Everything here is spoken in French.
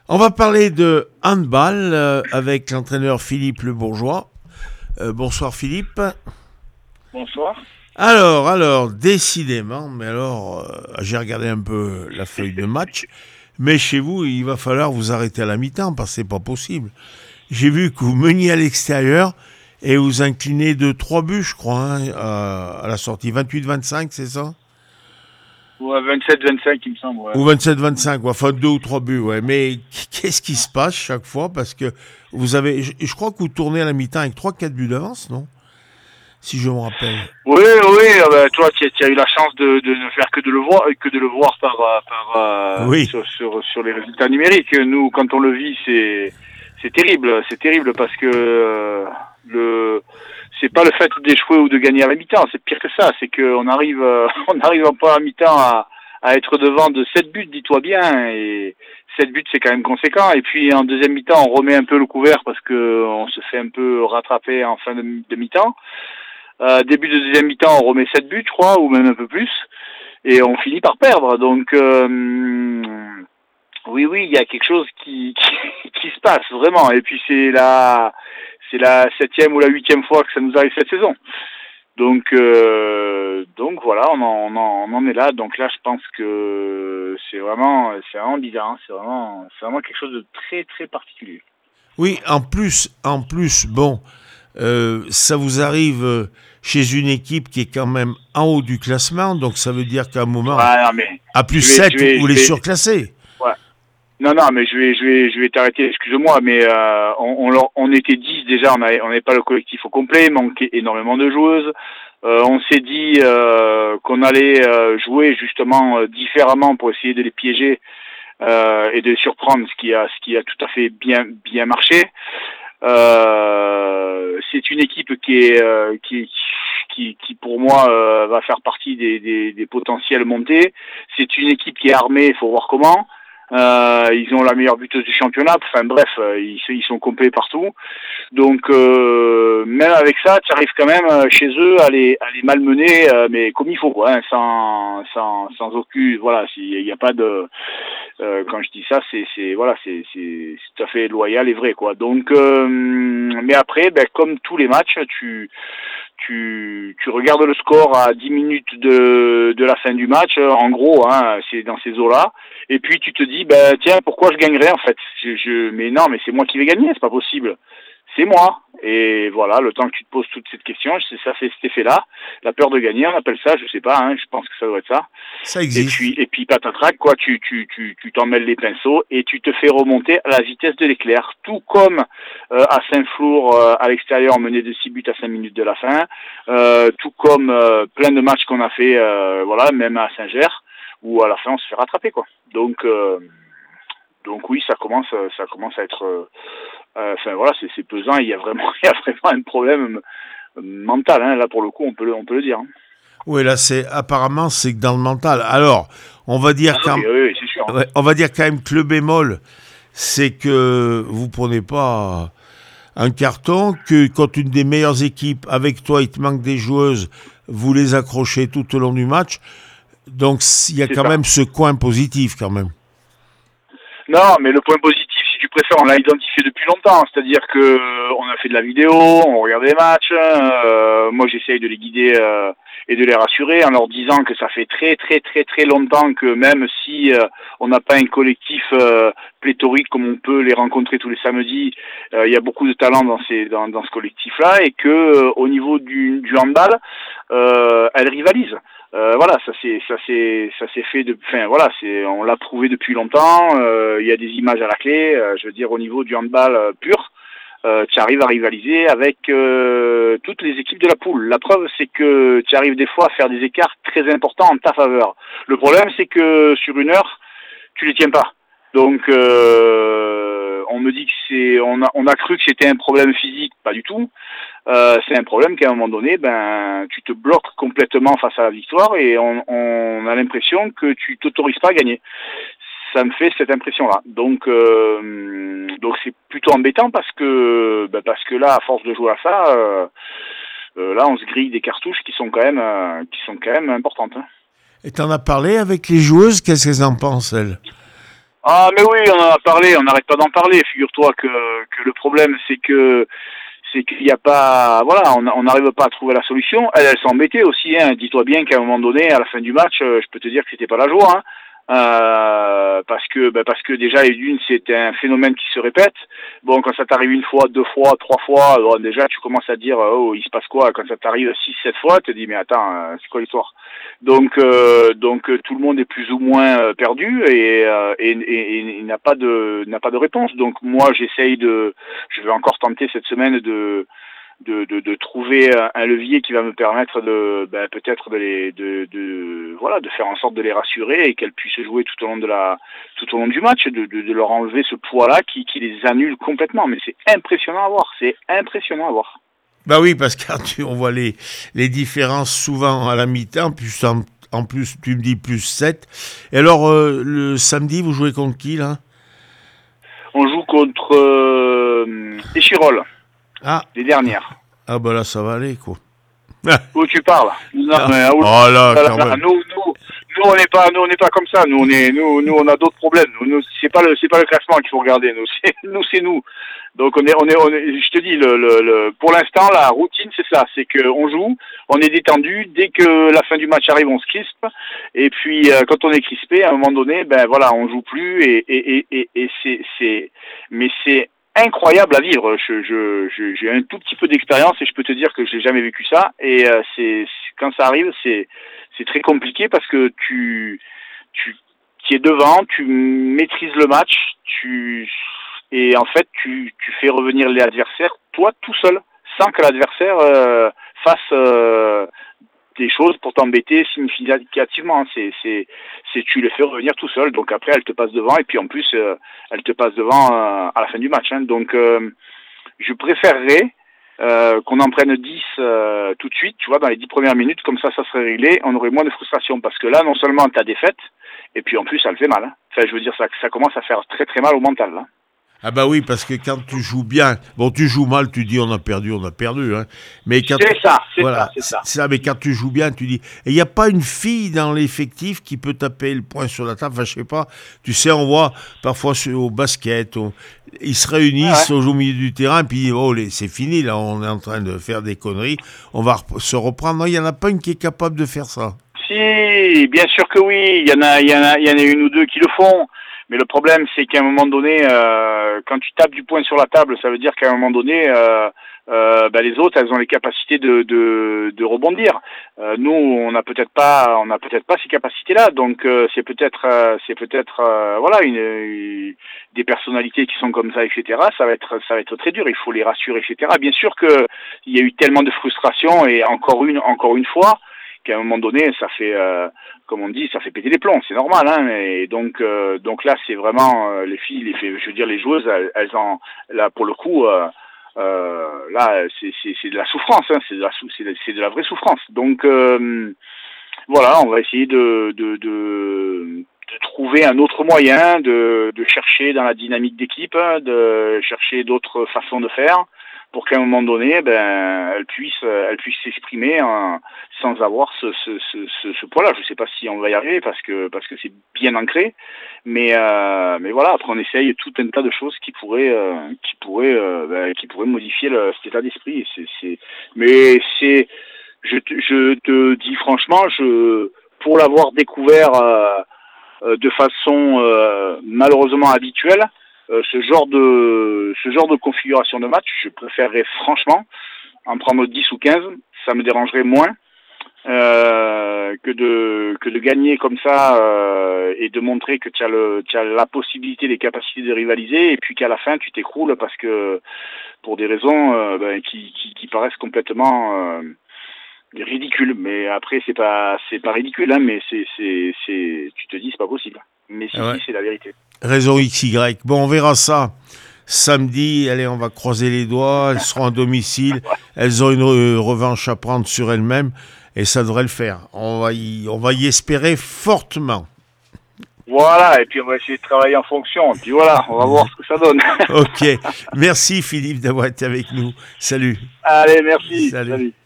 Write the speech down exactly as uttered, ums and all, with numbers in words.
On va parler de handball euh, avec l'entraîneur Philippe Le Bourgeois. Euh, bonsoir Philippe. Bonsoir. Alors, alors, décidément, mais alors, euh, j'ai regardé un peu la feuille de match, mais chez vous, il va falloir vous arrêter à la mi-temps parce que c'est pas possible. J'ai vu que vous meniez à l'extérieur et vous inclinez de trois buts, je crois, hein, à, à la sortie. vingt-huit vingt-cinq, c'est ça? Ouais, vingt-sept vingt-cinq, il me semble, ouais. Ou vingt-sept vingt-cinq, ouais, enfin deux ou trois buts, ouais. Mais qu'est-ce qui se passe chaque fois? Parce que vous avez, je, je crois que vous tournez à la mi-temps avec trois quatre buts d'avance, non? Si je me rappelle. Oui, oui, euh, bah, toi, tu as eu la chance de, de ne faire que de le voir, que de le voir par, euh, par euh, Oui. sur, sur, sur les résultats numériques. Nous, quand on le vit, c'est c'est terrible, c'est terrible parce que euh, le c'est pas le fait d'échouer ou de gagner à la mi-temps, c'est pire que ça. C'est qu'on arrive, euh, on n'arrive pas à la mi-temps à, à être devant de sept buts, dis-toi bien, et sept buts c'est quand même conséquent. Et puis en deuxième mi-temps, on remet un peu le couvert parce que on se fait un peu rattraper en fin de, de mi-temps. Euh, début de deuxième mi-temps, on remet sept buts, je crois, ou même un peu plus, et on finit par perdre. Donc, euh, oui, oui, il y a quelque chose qui, qui, qui se passe, vraiment. Et puis, c'est la, c'est la septième ou la huitième fois que ça nous arrive cette saison. Donc, euh, donc voilà, on en, on, en, on en est là. Donc là, je pense que c'est vraiment, c'est vraiment bizarre. Hein. C'est vraiment, c'est vraiment quelque chose de très, très particulier. Oui, en plus, en plus, bon, euh, ça vous arrive euh, chez une équipe qui est quand même en haut du classement, donc ça veut dire qu'à un moment, Ouais, non, mais à plus je vais, sept, je vais, vous je les vais, surclassez. ouais. Non, non, mais je vais, je vais, je vais t'arrêter. Excuse-moi, mais euh, on, on, on était dix déjà. On n'avait on n'avait pas le collectif au complet. Il manquait énormément de joueuses. Euh, on s'est dit euh, qu'on allait euh, jouer justement euh, différemment pour essayer de les piéger euh, et de les surprendre, ce qui a, ce qui a tout à fait bien, bien marché. Euh, c'est une équipe qui est, euh, qui, qui, qui pour moi euh, va faire partie des, des, des potentiels montées. C'est une équipe qui est armée. Il faut voir comment. Euh, ils ont la meilleure buteuse du championnat. Enfin bref, ils, ils sont complets partout. Donc euh, même avec ça, tu arrives quand même chez eux à les, à les malmener, euh, mais comme il faut, hein, sans, sans, sans aucun, voilà, il n'y a pas de, euh, quand je dis ça, c'est, c'est, voilà, c'est, c'est, c'est tout à fait loyal et vrai, quoi. Donc, euh, mais après, ben, comme tous les matchs, tu tu, tu regardes le score à dix minutes de, de la fin du match, en gros, hein, c'est dans ces eaux-là, et puis tu te dis, ben tiens, pourquoi je gagnerais en fait je, je, Mais non, mais c'est moi qui vais gagner, c'est pas possible. C'est moi. Et voilà, le temps que tu te poses toute cette question, ça fait cet effet-là. La peur de gagner, on appelle ça, je sais pas, hein, je pense que ça doit être ça. Ça Et existe. puis, et puis patatrac, quoi, tu, tu, tu, tu t'en mêles les pinceaux et tu te fais remonter à la vitesse de l'éclair. Tout comme euh, à Saint-Flour, euh, à l'extérieur, on menait de six buts à cinq minutes de la fin. Euh, tout comme euh, plein de matchs qu'on a fait, euh, voilà, même à Saint-Ger, où à la fin on se fait rattraper, quoi. Donc, euh, donc oui, ça commence, ça commence à être, euh, enfin voilà, c'est, c'est pesant. Il y a vraiment, il y a vraiment un problème mental. Hein, là, pour le coup, on peut le, on peut le dire. Hein. Oui, là, c'est apparemment c'est que dans le mental. Alors, on va dire Ah, quand, oui, oui, oui, c'est sûr. ouais, on va dire quand même que le bémol, c'est que vous prenez pas un carton, que quand une des meilleures équipes avec toi, il te manque des joueuses, vous les accrochez tout au long du match. Donc il y a C'est quand ça. même ce coin positif quand même. Non, mais le point positif, si tu préfères, on l'a identifié depuis longtemps. C'est-à-dire que on a fait de la vidéo, on regarde les matchs. Euh, moi, j'essaye de les guider euh, et de les rassurer en leur disant que ça fait très, très, très, très longtemps que même si euh, on n'a pas un collectif euh, pléthorique comme on peut les rencontrer tous les samedis, euh, il y a beaucoup de talent dans ces dans, dans ce collectif-là et que euh, au niveau du, du handball, euh, elles rivalisent. Euh, voilà, ça c'est ça c'est ça s'est fait de, enfin voilà, c'est on l'a prouvé depuis longtemps. Il euh, y a des images à la clé. Euh, je veux dire au niveau du handball euh, pur, euh, tu arrives à rivaliser avec euh, toutes les équipes de la poule. La preuve c'est que tu arrives des fois à faire des écarts très importants en ta faveur. Le problème c'est que sur une heure, tu les tiens pas. Donc euh, on me dit que c'est, on a on a cru que c'était un problème physique, pas du tout. Euh, c'est un problème qu'à un moment donné, ben, tu te bloques complètement face à la victoire et on, on a l'impression que tu t'autorises pas à gagner. Ça me fait cette impression-là. Donc, euh, donc c'est plutôt embêtant parce que, ben parce que là, à force de jouer à ça, euh, euh, là, on se grille des cartouches qui sont quand même, euh, qui sont quand même importantes. Hein. Et t'en as parlé avec les joueuses, qu'est-ce qu'elles en pensent elles? Ah mais oui, on en a parlé, on n'arrête pas d'en parler. Figure-toi que, que le problème c'est que c'est qu'il n'y a pas, voilà, on n'arrive pas à trouver la solution. Elle, elle s'embêtait aussi, hein. Dis-toi bien qu'à un moment donné, à la fin du match, euh, je peux te dire que c'était pas la joie, hein. Euh, parce que, ben parce que déjà, d'une, c'est un phénomène qui se répète. Bon, quand ça t'arrive une fois, deux fois, trois fois, bon, déjà, tu commences à te dire, oh, il se passe quoi? Quand ça t'arrive six, sept fois, tu te dis, mais attends, euh, c'est quoi l'histoire? Donc, euh, donc, tout le monde est plus ou moins euh, perdu et, euh, et, et, et il n'a pas de, n'a pas de réponse. Donc, moi, j'essaye de, je vais encore tenter cette semaine de De, de, de trouver un levier qui va me permettre de ben, peut-être de les de, de voilà de faire en sorte de les rassurer et qu'elles puissent jouer tout au long de la tout au long du match, de, de, de leur enlever ce poids-là qui, qui les annule complètement. Mais c'est impressionnant à voir, c'est impressionnant à voir. Bah oui, parce qu'on voit les, les différences souvent à la mi-temps, puis en, en plus tu me dis plus sept. Et alors euh, le samedi vous jouez contre qui là? On joue contre euh, Échirol. Ah. Les dernières. Ah bah là ça va aller quoi. Où tu parles? Non, ah. mais, où, oh là, là, là, nous, nous, nous on n'est pas, nous on n'est pas comme ça. Nous on est, nous, nous on a d'autres problèmes. Nous, nous c'est pas le, c'est pas le classement qu'il faut regarder. Nous, c'est, nous c'est nous. Donc on est, on est, on est, je te dis, le, le, le, pour l'instant la routine c'est ça, c'est que on joue, on est détendu. Dès que la fin du match arrive, on se crispe. Et puis euh, quand on est crispé, à un moment donné, ben voilà, on joue plus. Et, et, et, et, et c'est, c'est, mais c'est incroyable à vivre. Je, je, je, j'ai un tout petit peu d'expérience et je peux te dire que je n'ai jamais vécu ça. Et euh, c'est, quand ça arrive, c'est, c'est très compliqué parce que tu, tu, tu es devant, tu maîtrises le match, tu, et en fait, tu, tu fais revenir les adversaires toi tout seul, sans que l'adversaire euh, fasse euh, des choses pour t'embêter significativement. C'est, c'est, c'est, tu les fais revenir tout seul. Donc après, elle te passe devant et puis en plus, euh, elle te passe devant euh, à la fin du match. Hein. Donc, euh, je préférerais euh, qu'on en prenne dix euh, tout de suite, tu vois, dans les dix premières minutes. Comme ça, ça serait réglé. On aurait moins de frustration parce que là, non seulement t'as défaite, et puis en plus, ça le fait mal. Hein. Enfin, je veux dire, ça, ça commence à faire très très mal au mental. Là. Ah bah oui, parce que quand tu joues bien, bon tu joues mal, tu dis on a perdu, on a perdu, hein. Mais quand c'est ça, c'est voilà, ça, c'est ça. C'est ça, mais quand tu joues bien, tu dis, et il n'y a pas une fille dans l'effectif qui peut taper le poing sur la table, enfin je sais pas, tu sais, on voit parfois au basket, on, ils se réunissent Ouais, ouais. au milieu du terrain, puis oh les, c'est fini, là on est en train de faire des conneries, on va rep- se reprendre, non, il n'y en a pas une qui est capable de faire ça. Si, bien sûr que oui, il y en a, il y en a, il y en a une ou deux qui le font. Mais le problème, c'est qu'à un moment donné, euh, quand tu tapes du poing sur la table, ça veut dire qu'à un moment donné, euh, euh, ben les autres, elles ont les capacités de, de, de rebondir. Euh, nous, on n'a peut-être pas, on n'a peut-être pas ces capacités-là. Donc, euh, c'est peut-être, euh, c'est peut-être, euh, voilà, une, une, des personnalités qui sont comme ça, et cetera. Ça va être, ça va être très dur. Il faut les rassurer, et cetera. Bien sûr que il y a eu tellement de frustration et encore une, encore une fois. Qu'à un moment donné, ça fait, euh, comme on dit, ça fait péter les plombs, c'est normal. Hein, et donc, euh, donc là, c'est vraiment euh, les filles, les, je veux dire, les joueuses, elles, elles en, là pour le coup, euh, euh, là, c'est, c'est, c'est de la souffrance, hein, c'est de la, c'est de, c'est de la vraie souffrance. Donc, euh, voilà, on va essayer de, de, de, de trouver un autre moyen, de, de chercher dans la dynamique d'équipe, de chercher d'autres façons de faire. Pour qu'à un moment donné, ben, elle puisse, elle puisse s'exprimer hein, sans avoir ce, ce, ce, ce, ce poids-là. Je ne sais pas si on va y arriver parce que parce que c'est bien ancré, mais euh, mais voilà. Après, on essaye tout un tas de choses qui pourraient euh, qui pourraient euh, ben, qui pourraient modifier le, cet état d'esprit. C'est, c'est, mais c'est, je, je te dis franchement, je pour l'avoir découvert euh, de façon euh, malheureusement habituelle. Euh, ce genre de ce genre de configuration de match, je préférerais franchement en prendre dix ou quinze, ça me dérangerait moins euh, que de que de gagner comme ça euh, et de montrer que tu as le tu as la possibilité, les capacités de rivaliser et puis qu'à la fin tu t'écroules parce que pour des raisons euh, ben, qui, qui qui paraissent complètement euh, ridicules. Mais après c'est pas c'est pas ridicule hein, mais c'est c'est c'est tu te dis c'est pas possible. Mais si Ouais. si c'est la vérité. Raison X Y. Bon, on verra ça samedi. Allez, on va croiser les doigts. Elles seront à domicile. Elles ont une re- revanche à prendre sur elles-mêmes et ça devrait le faire. On va y, on va y espérer fortement. Voilà, et puis on va essayer de travailler en fonction. Et puis voilà, on va voir ce que ça donne. Ok. Merci Philippe d'avoir été avec nous. Salut. Allez, merci. Salut. Salut.